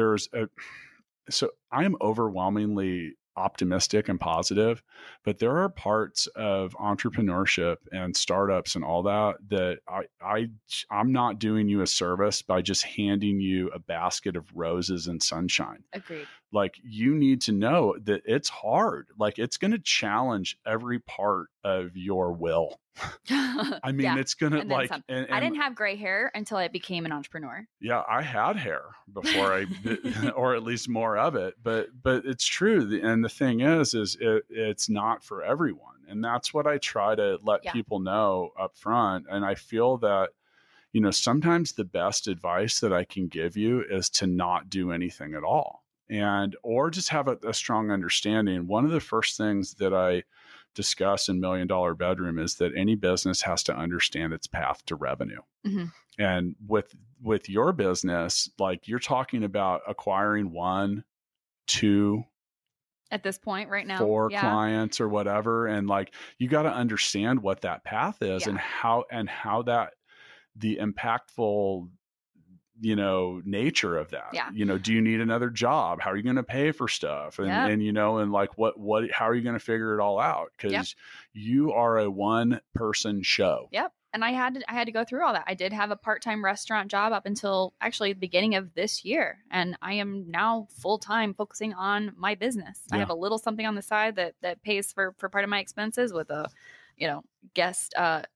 so I am overwhelmingly optimistic and positive, but there are parts of entrepreneurship and startups and all that I'm not doing you a service by just handing you a basket of roses and sunshine. Agreed. Like, you need to know that it's hard. Like, it's going to challenge every part of your will. I mean, Yeah. it's going to And then like, some. and I didn't have gray hair until I became an entrepreneur. yeah, I had hair before or at least more of it, but it's true. And the thing is it's not for everyone. And that's what I try to let people know up front. And I feel that, sometimes the best advice that I can give you is to not do anything at all, or just have a strong understanding. One of the first things that I discuss in $1 Million Bedroom is that any business has to understand its path to revenue. Mm-hmm. And with your business, like, you're talking about acquiring 1, 2, At this point right now, 4 clients or whatever. And like, you got to understand what that path is and how that the impactful, nature of that. Yeah. Do you need another job? How are you going to pay for stuff? And, and like, how are you going to figure it all out? Because you are a one-person show. Yep. And I had to go through all that. I did have a part-time restaurant job up until actually the beginning of this year. And I am now full-time focusing on my business. I have a little something on the side that pays for part of my expenses with a, guest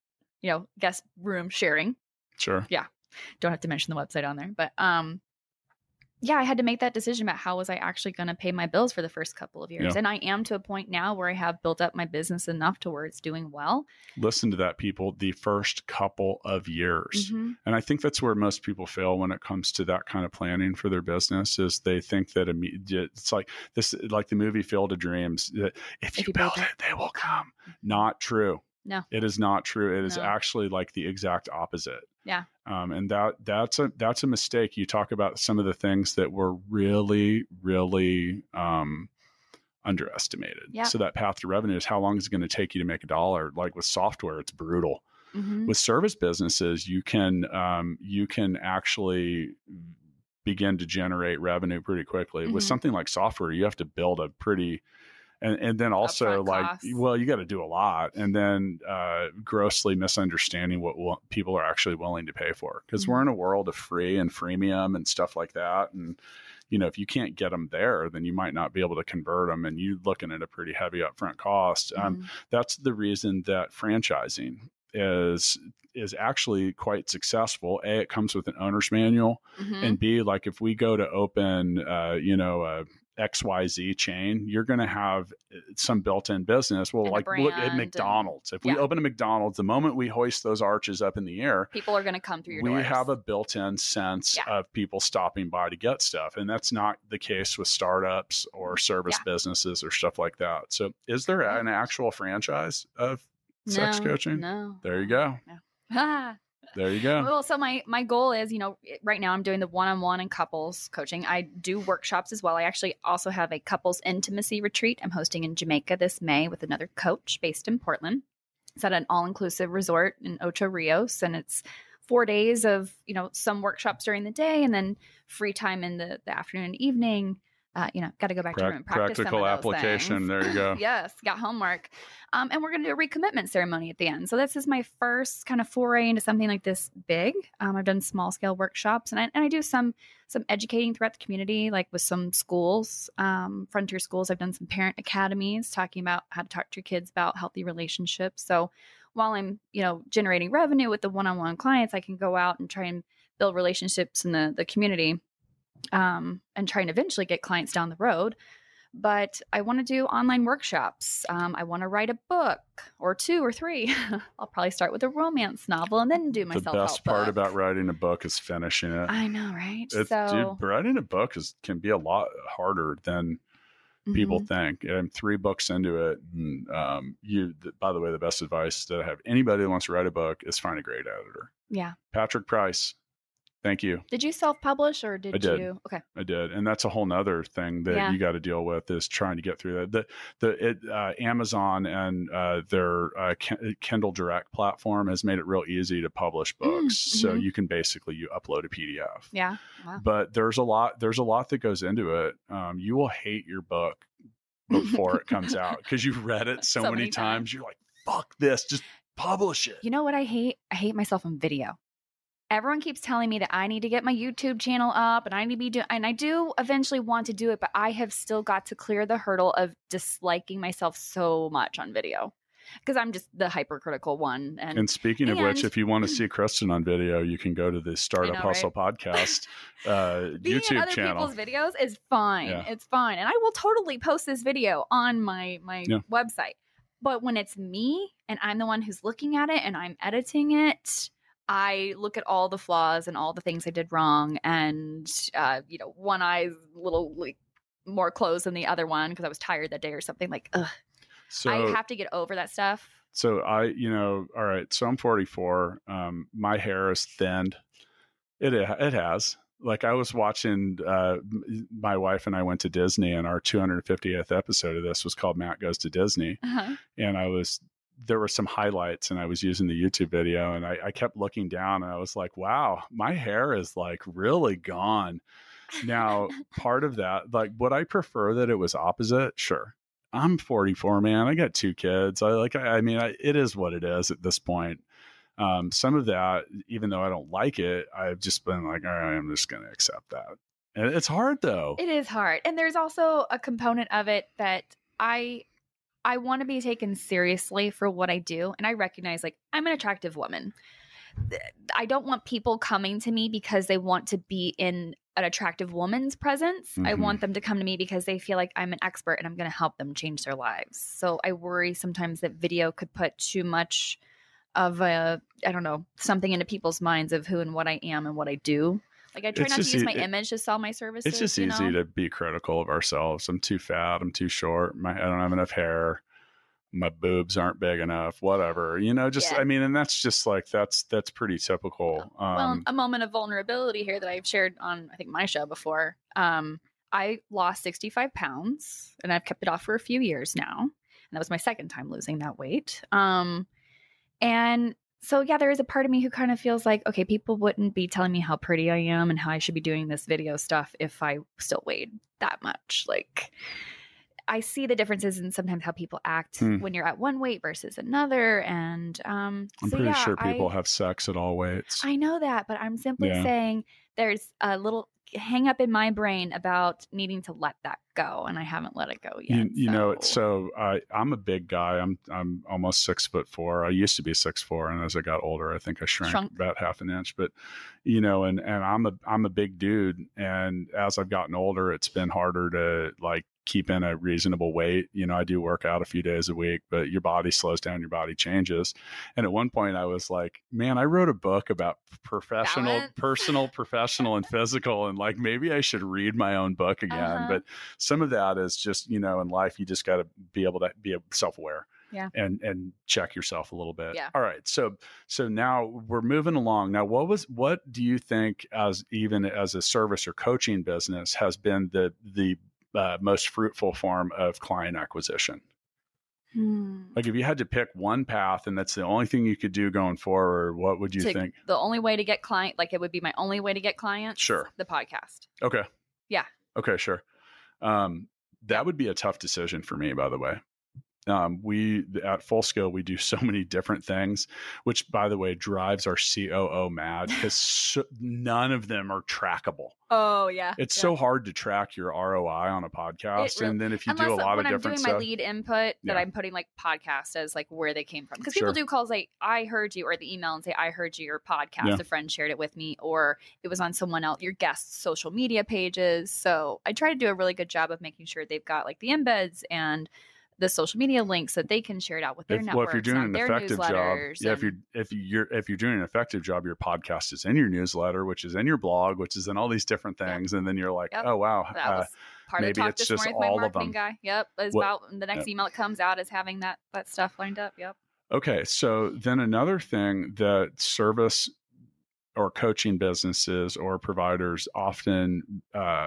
room sharing. Sure. Yeah. Don't have to mention the website on there, but I had to make that decision about how was I actually going to pay my bills for the first couple of years. Yeah. And I am to a point now where I have built up my business enough to where it's doing well. Listen to that, people, the first couple of years. Mm-hmm. And I think that's where most people fail when it comes to that kind of planning for their business, is they think that it's like this, like the movie Field of Dreams, that if you build it, they will come. Not true. No, it is not true. It is actually like the exact opposite. Yeah. And that's a mistake. You talk about some of the things that were really, really underestimated. Yeah. So that path to revenue is how long is it going to take you to make $1? Like with software, it's brutal. Mm-hmm. With service businesses, you can actually begin to generate revenue pretty quickly. Mm-hmm. With something like software, you have to build a pretty and then also upfront like costs. Well, you got to do a lot, and then grossly misunderstanding what people are actually willing to pay for, because Mm-hmm. we're in a world of free and freemium and stuff like that. And if you can't get them there, then you might not be able to convert them, and you're looking at a pretty heavy upfront cost. Mm-hmm. That's the reason that franchising is actually quite successful. A, it comes with an owner's manual, Mm-hmm. and B, like if we go to open XYZ chain, you're going to have some built-in business. Well, And a like look at brand McDonald's. If we yeah. open a McDonald's, the moment we hoist those arches up in the air, People are going to come through your we doors. have a built-in sense Yeah. of people stopping by to get stuff. And that's not the case with startups or service Yeah. businesses or stuff like that. So is there an actual franchise of sex No, coaching? No. There you go. Ah. There you go. Well, so my goal is, right now I'm doing the one-on-one and couples coaching. I do workshops as well. I actually also have a couples intimacy retreat I'm hosting in Jamaica this May with another coach based in Portland. It's at an all-inclusive resort in Ocho Rios, and it's 4 days of, some workshops during the day and then free time in the afternoon and evening. Got to go back to room and practice some Practical of those application. things. There you go. Yes, got homework. And we're going to do a recommitment ceremony at the end. So this is my first kind of foray into something like this big. I've done small scale workshops, and I do some educating throughout the community, like with some schools, frontier schools. I've done some parent academies talking about how to talk to your kids about healthy relationships. So while I'm, generating revenue with the one-on-one clients, I can go out and try and build relationships in the community. And trying to eventually get clients down the road. But I want to do online workshops. I want to write a book or 2 or 3. I'll probably start with a romance novel and then do my The self-help best part book. about writing a book is finishing it. I know, right? Dude, writing a book can be a lot harder than people think. I'm 3 books into it. And, by the way, the best advice that I have anybody that wants to write a book is find a great editor. Yeah. Patrick Price. Thank you. Did you self-publish or I did. you? Okay. I did. And that's a whole nother thing that you got to deal with is trying to get through that. Amazon and their Kindle Direct platform has made it real easy to publish books. So you can basically, you upload a PDF. Yeah. Wow. But there's a lot that goes into it. You will hate your book before it comes out because you've read it so many times. You're like, fuck this, just publish it. You know what I hate? I hate myself on video. Everyone keeps telling me that I need to get my YouTube channel up and I need to be doing, and I do eventually want to do it, but I have still got to clear the hurdle of disliking myself so much on video because I'm just the hypercritical one. And speaking of which, if you want to see Kristen on video, you can go to the Startup Hustle podcast Being YouTube in other channel. People's videos is fine. Yeah. It's fine. And I will totally post this video on my website. But when it's me and I'm the one who's looking at it and I'm editing it, I look at all the flaws and all the things I did wrong. And, one eye's a little more closed than the other one because I was tired that day or something. Like, ugh. So I have to get over that stuff. So all right. So I'm 44. My hair is thinned. It has. Like I was watching, my wife and I went to Disney, and our 250th episode of this was called Matt Goes to Disney. And there were some highlights, and I was using the YouTube video, and I kept looking down, and I was like, wow, my hair is like really gone. Now, part of that, like, would I prefer that it was opposite? Sure. I'm 44, man. I got 2 kids. It is what it is at this point. Some of that, even though I don't like it, I've just been like, all right, I'm just going to accept that. And it's hard though. It is hard. And there's also a component of it that I want to be taken seriously for what I do. And I recognize, like, I'm an attractive woman. I don't want people coming to me because they want to be in an attractive woman's presence. I want them to come to me because they feel like I'm an expert and I'm going to help them change their lives. So I worry sometimes that video could put too much of something into people's minds of who and what I am and what I do. Like I try not to use my image to sell my services. It's just easy to be critical of ourselves. I'm too fat. I'm too short. I don't have enough hair. My boobs aren't big enough, whatever, and that's just like, that's pretty typical. Well, a moment of vulnerability here that I've shared on, I think, my show before. I lost 65 pounds and I've kept it off for a few years now. And that was my second time losing that weight. And so, yeah, there is a part of me who kind of feels like, okay, people wouldn't be telling me how pretty I am and how I should be doing this video stuff if I still weighed that much. Like, I see the differences in sometimes how people act when you're at one weight versus another. And I'm pretty sure people have sex at all weights. I know that, but I'm simply saying there's a little hang up in my brain about needing to let that go, and I haven't let it go yet. I'm a big guy. I'm almost 6'4". I used to be 6'4", and as I got older, I think I shrank about half an inch. But and I'm a big dude, and as I've gotten older, it's been harder to like keep in a reasonable weight. I do work out a few days a week, but your body slows down, your body changes. And at one point I was like, man, I wrote a book about personal, professional, and physical. And like, maybe I should read my own book again. But some of that is just, in life, you just got to be able to be self-aware. Yeah. And check yourself a little bit. Yeah. All right. So now we're moving along. Now, what do you think even as a service or coaching business has been the most fruitful form of client acquisition? Like if you had to pick one path and that's the only thing you could do going forward, what would you think? The only way to get it would be my only way to get clients. Sure. The podcast. Okay. Yeah. Okay. Sure. That would be a tough decision for me, by the way. We at Full Scale, we do so many different things, which by the way, drives our COO mad because none of them are trackable. Oh yeah. It's so hard to track your ROI on a podcast. And then if you do a lot of different stuff. When I'm doing my lead input that I'm putting like podcast as like where they came from. Because people do calls like, I heard you, or the email and say, I heard you, your podcast, a friend shared it with me, or it was on someone else, your guest's social media pages. So I try to do a really good job of making sure they've got like the embeds and the social media links that they can share it out with their networks. Well, if you're doing an their effective job, if you're doing an effective job, your podcast is in your newsletter, which is in your blog, which is in all these different things, and then you're like, oh wow, that was part maybe of the talk it's this just morning with my all of marketing them. guy. Yep, it's about the next email that comes out is having that stuff lined up. Yep. Okay, so then another thing that service or coaching businesses or providers often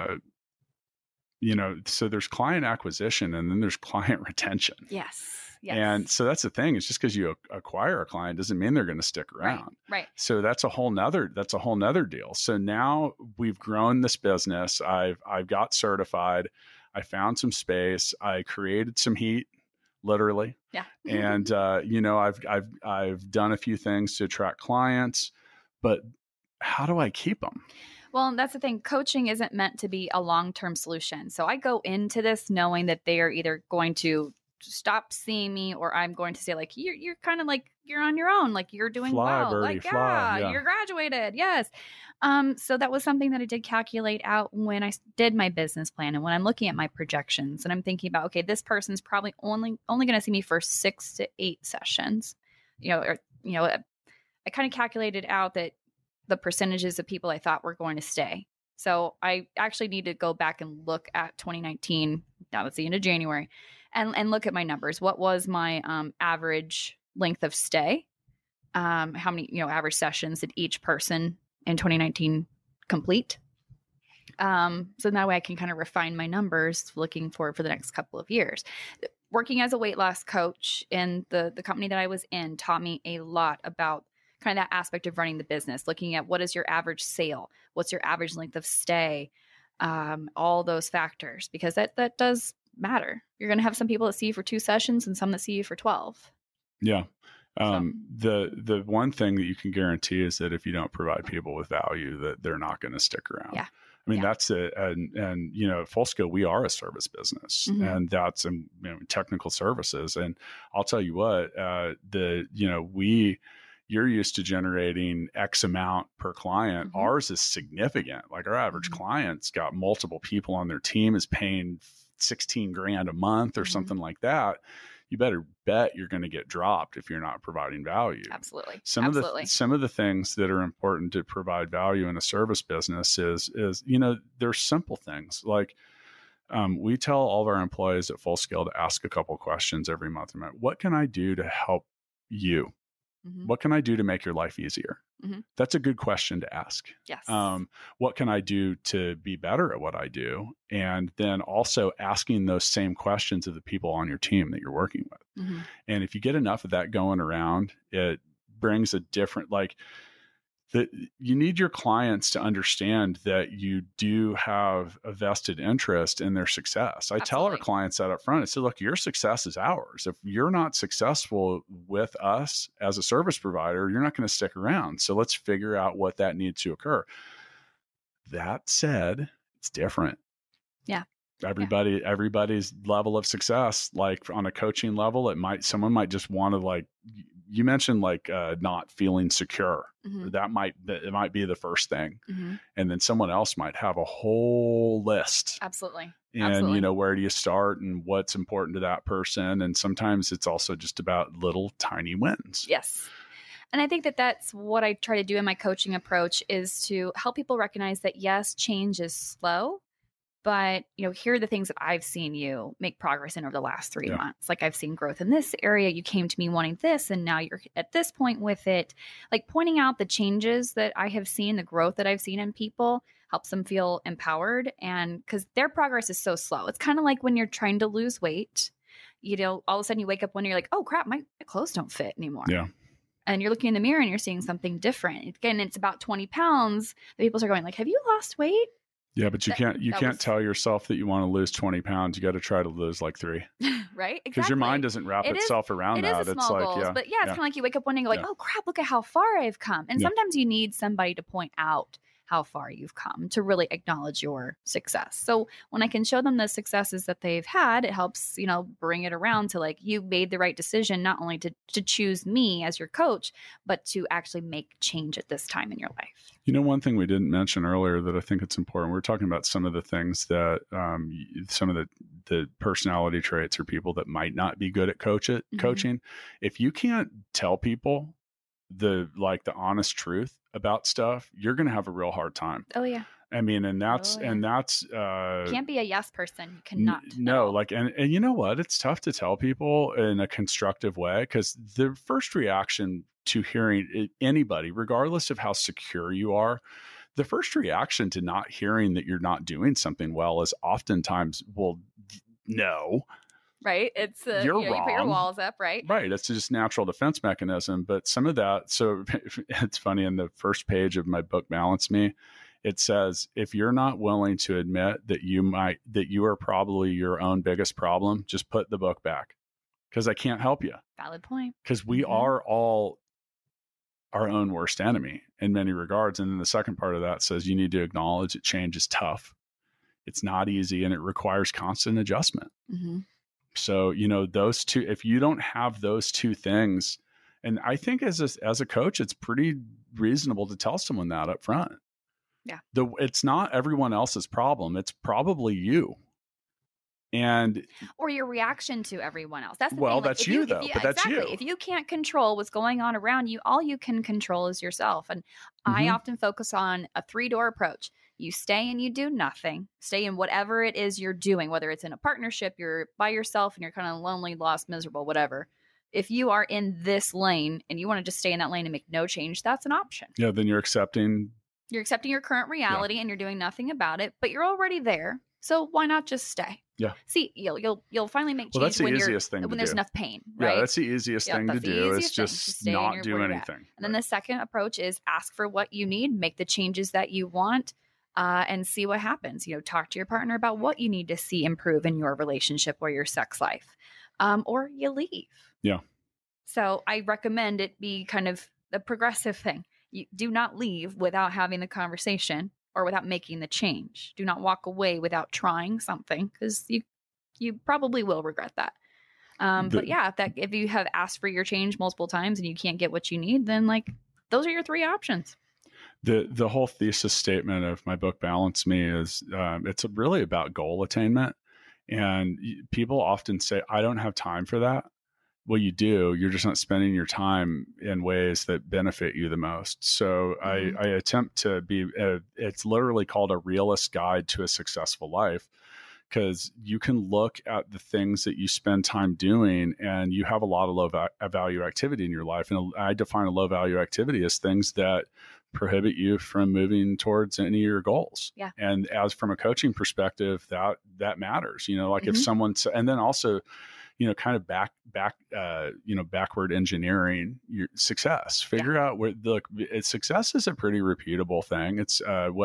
so there's client acquisition and then there's client retention. Yes. And so that's the thing. It's just because you acquire a client doesn't mean they're going to stick around. Right. So that's a whole nother deal. So now we've grown this business. I've got certified. I found some space. I created some heat, literally. Yeah. And I've done a few things to attract clients, but how do I keep them? Well, that's the thing. Coaching isn't meant to be a long-term solution. So I go into this knowing that they are either going to stop seeing me, or I'm going to say like, you're kind of like, you're on your own. Like you're doing well. Birdie, like, yeah, you're graduated. Yes. So that was something that I did calculate out when I did my business plan. And when I'm looking at my projections and I'm thinking about, okay, this person's probably only going to see me for 6 to 8 sessions, I kind of calculated out that the percentages of people I thought were going to stay. So I actually need to go back and look at 2019. That was the end of January, and look at my numbers. What was my average length of stay? How many average sessions did each person in 2019 complete? So that way I can kind of refine my numbers looking for the next couple of years. Working as a weight loss coach in the company that I was in taught me a lot about kind of that aspect of running the business, looking at what is your average sale, what's your average length of stay, all those factors, because that does matter. You're going to have some people that see you for 2 sessions and some that see you for 12. Yeah. The one thing that you can guarantee is that if you don't provide people with value, that they're not going to stick around. Yeah. I mean, that's it. And at Full Scale, we are a service business, and that's technical services. And I'll tell you what, you're used to generating X amount per client. Ours is significant. Like our average client's got multiple people on their team, is paying $16,000 a month or something like that. You better bet you're going to get dropped if you're not providing value. Absolutely. Some of the things that are important to provide value in a service business is there's simple things like we tell all of our employees at Full Scale to ask a couple questions every month. What can I do to help you? What can I do to make your life easier? That's a good question to ask. Yes. What can I do to be better at what I do? And then also asking those same questions of the people on your team that you're working with. And if you get enough of that going around, it brings a different, you need your clients to understand that you do have a vested interest in their success. I tell our clients that up front. I say, look, your success is ours. If you're not successful with us as a service provider, you're not going to stick around. So let's figure out what that needs to occur. That said, it's different. Yeah. Everybody's level of success, like on a coaching level, someone might just want to, like you mentioned, like not feeling secure. Mhm. It might be the first thing. Mhm. And then someone else might have a whole list. Absolutely. And, Absolutely. where do you start and what's important to that person? And sometimes it's also just about little tiny wins. Yes. And I think that that's what I try to do in my coaching approach, is to help people recognize that, yes, change is slow, but, here are the things that I've seen you make progress in over the last 3 Yeah. months. Like, I've seen growth in this area. You came to me wanting this, and now you're at this point with it. Like, pointing out the changes that I have seen, the growth that I've seen in people, helps them feel empowered. And because their progress is so slow, it's kind of like when you're trying to lose weight, all of a sudden you wake up one day, you're like, oh crap, my clothes don't fit anymore. Yeah. And you're looking in the mirror and you're seeing something different. Again, it's about 20 pounds. The people are going like, have you lost weight? Yeah, but you can't tell yourself that you want to lose 20 pounds. You got to try to lose like 3. Right? Because your mind doesn't wrap itself around that. It is small goals, but it's kind of like you wake up one day and go like, oh crap, look at how far I've come. And sometimes you need somebody to point out how far you've come to really acknowledge your success. So when I can show them the successes that they've had, it helps, bring it around to like, you made the right decision, not only to choose me as your coach, but to actually make change at this time in your life. One thing we didn't mention earlier that I think it's important, we're talking about some of the things that some of the personality traits or people that might not be good at coaching. If you can't tell people the honest truth about stuff, you're going to have a real hard time. Oh yeah. I mean, and that's can't be a yes person. You cannot. No, and you know what? It's tough to tell people in a constructive way, because the first reaction to hearing anybody, regardless of how secure you are, the first reaction to not hearing that you're not doing something well is oftentimes, well, no. Right. It's you're wrong. You put your walls up, right? Right. It's just natural defense mechanism. But some of that, so it's funny, in the first page of my book, Balance Me, it says, if you're not willing to admit that you are probably your own biggest problem, just put the book back, because I can't help you. Valid point. Because we are all our own worst enemy in many regards. And then the second part of that says you need to acknowledge that change is tough. It's not easy, and it requires constant adjustment. Mm-hmm. So, those two, if you don't have those two things, and I think as a coach, it's pretty reasonable to tell someone that up front. Yeah. It's not everyone else's problem. It's probably you. Or your reaction to everyone else. That's the well, thing. That's you though. But that's exactly. you. If you can't control what's going on around you, all you can control is yourself. And I often focus on a 3-door approach. You stay and you do nothing. Stay in whatever it is you're doing, whether it's in a partnership, you're by yourself and you're kind of lonely, lost, miserable, whatever. If you are in this lane and you want to just stay in that lane and make no change, that's an option. Yeah, then you're accepting your current reality and you're doing nothing about it, but you're already there. So why not just stay? Yeah. See, you'll finally make change that's the easiest thing when to there's do. enough pain, right? Yeah, that's the easiest thing to do, is just not do anything. And then the second approach is ask for what you need, make the changes that you want, and see what happens. Talk to your partner about what you need to see improve in your relationship or your sex life, or you leave. Yeah. So I recommend it be kind of the progressive thing. You do not leave without having the conversation or without making the change. Do not walk away without trying something, because you probably will regret that. But yeah, if you have asked for your change multiple times and you can't get what you need, then those are your 3 options. The whole thesis statement of my book, Balance Me, is it's really about goal attainment. And people often say, I don't have time for that. Well, you do. You're just not spending your time in ways that benefit you the most. So I attempt to be, it's literally called A Realist Guide to a Successful Life, because you can look at the things that you spend time doing and you have a lot of low value activity in your life. And I define a low value activity as things that prohibit you from moving towards any of your goals. Yeah. And as from a coaching perspective, that matters, if someone's, and then also, kind of backward engineering your success. Figure out where success is a pretty repeatable thing. It's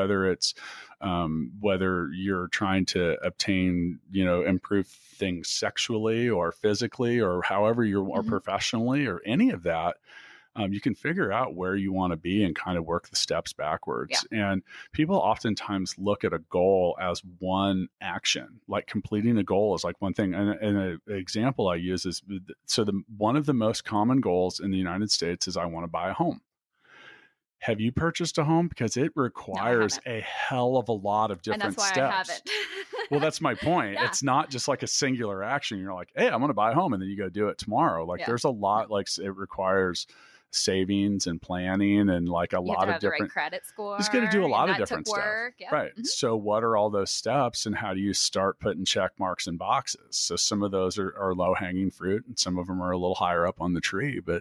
whether you're trying to obtain, improve things sexually or physically or however or professionally or any of that. you can figure out where you want to be and kind of work the steps backwards. And people oftentimes look at a goal as one action, like completing a goal is like one thing. And an example I use is, one of the most common goals in the United States is I want to buy a home. Have you purchased a home? Because it requires a hell of a lot of different steps. And that's why I haven't. Well, that's my point. Yeah. It's not just like a singular action. You're like, hey, I'm going to buy a home, and then you go do it tomorrow. Like there's a lot, like it requires savings and planning and like a lot of different the right credit score. Just got to do a lot of different stuff. Yeah. Right. Mm-hmm. So what are all those steps, and how do you start putting check marks in boxes? So some of those are low hanging fruit, and some of them are a little higher up on the tree, but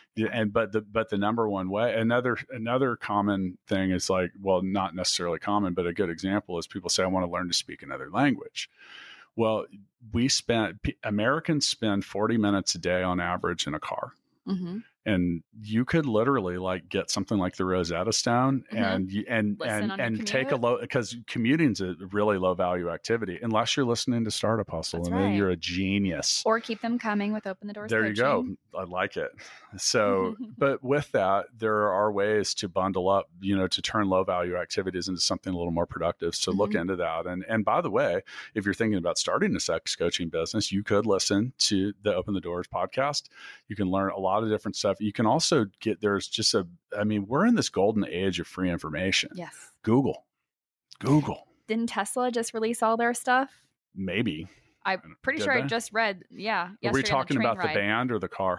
the number one way, another common thing is like, well, not necessarily common, but a good example is people say, I want to learn to speak another language. Well, Americans spend 40 minutes a day on average in a car. Mm-hmm. And you could literally like get something like the Rosetta Stone and take a low, because commuting's a really low value activity unless you're listening to Startup Hustle. That's and then you're a genius. Or keep them coming with Open the Doors. There coaching. You go. I like it. So, but with that, there are ways to bundle up, to turn low value activities into something a little more productive. So look into that. And by the way, if you're thinking about starting a sex coaching business, you could listen to the Open the Doors podcast. You can learn a lot of different stuff. You can also we're in this golden age of free information. Yes. Google. Didn't Tesla just release all their stuff? Maybe. I'm pretty sure I just read, Are we talking about the band or the car?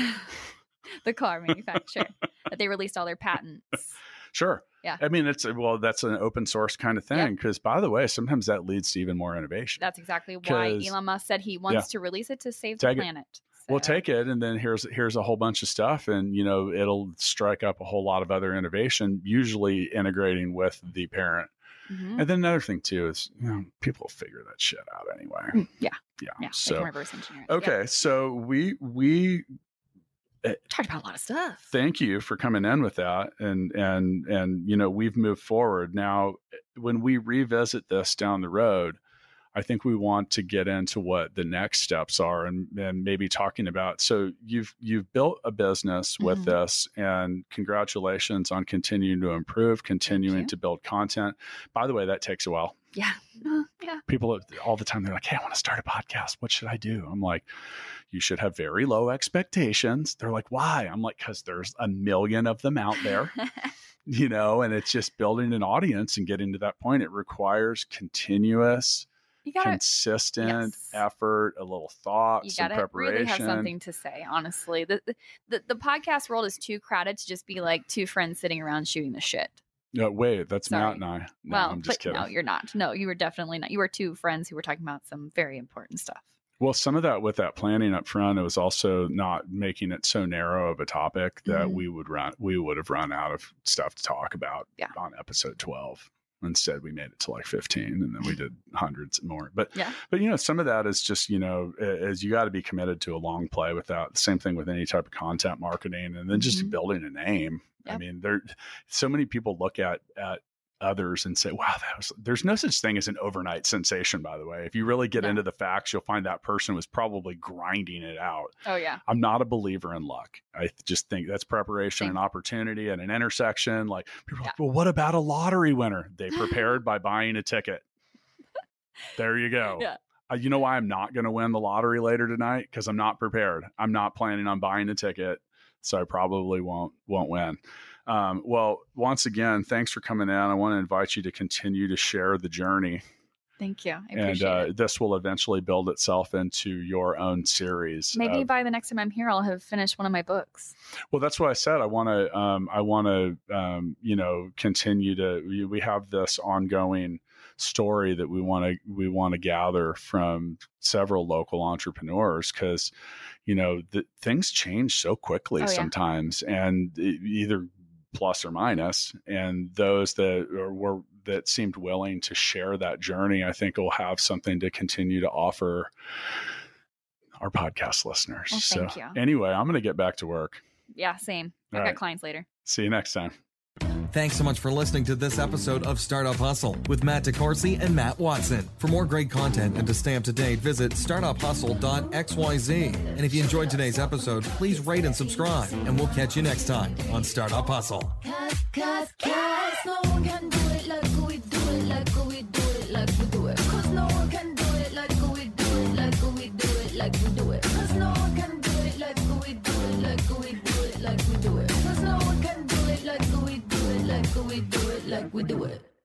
The car manufacturer. That they released all their patents. Sure. Yeah. I mean, that's an open source kind of thing. Because by the way, sometimes that leads to even more innovation. That's exactly why Elon Musk said he wants to release it to save the planet. We'll take it, and then here's a whole bunch of stuff, and it'll strike up a whole lot of other innovation, usually integrating with the parent. Mm-hmm. And then another thing too is people will figure that shit out anyway. Yeah. So they can reverse engineer it. Okay, so we talked about a lot of stuff. Thank you for coming in with that, and we've moved forward. Now, when we revisit this down the road, I think we want to get into what the next steps are and maybe talking about. So you've built a business with this, and congratulations on continuing to improve, continuing to build content. By the way, that takes a while. Yeah. People all the time, they're like, hey, I want to start a podcast. What should I do? I'm like, you should have very low expectations. They're like, why? I'm like, because there's a million of them out there. And it's just building an audience and getting to that point. It requires continuous, consistent effort, a little thought, some preparation. Really have something to say, honestly. The podcast world is too crowded to just be like two friends sitting around shooting the shit. No, wait, that's Matt and I. No, I'm just kidding. No, you're not. No, you were definitely not. You were two friends who were talking about some very important stuff. Well, some of that with that planning up front, it was also not making it so narrow of a topic that we would have run out of stuff to talk about on episode 12. Instead, we made it to like 15, and then we did hundreds more. But some of that is just, is you got to be committed to a long play with that. The same thing with any type of content marketing, and then just building a name. Yep. I mean, so many people look at others and say, wow, there's no such thing as an overnight sensation, by the way. If you really get into the facts, you'll find that person was probably grinding it out. Oh, yeah. I'm not a believer in luck. I just think that's preparation and opportunity at an intersection. Like people are like, well, what about a lottery winner? They prepared by buying a ticket. There you go. Yeah. You know why I'm not going to win the lottery later tonight? Because I'm not prepared. I'm not planning on buying a ticket. So I probably won't win. Well, once again, thanks for coming in. I want to invite you to continue to share the journey. Thank you. I appreciate it. This will eventually build itself into your own series. Maybe by the next time I'm here, I'll have finished one of my books. Well, that's what I said. I want to, continue to. We have this ongoing story that we want to gather from several local entrepreneurs, because things change so quickly sometimes, and either plus or minus, and those that seemed willing to share that journey, I think will have something to continue to offer our podcast listeners. Well, thank you. Anyway, I'm going to get back to work. Yeah, same. I've got clients later. See you next time. Thanks so much for listening to this episode of Startup Hustle with Matt DeCoursey and Matt Watson. For more great content and to stay up to date, visit startuphustle.xyz. And if you enjoyed today's episode, please rate and subscribe, and we'll catch you next time on Startup Hustle. Cause no one can do it like we do it, like we do it, like we do it. Cause no one can do it like we do it, like we do it, like we do it. Cause no one can do it like we do it, like we do it, like we do it. Cause no one can do it like we do it, like we do it, like we do it.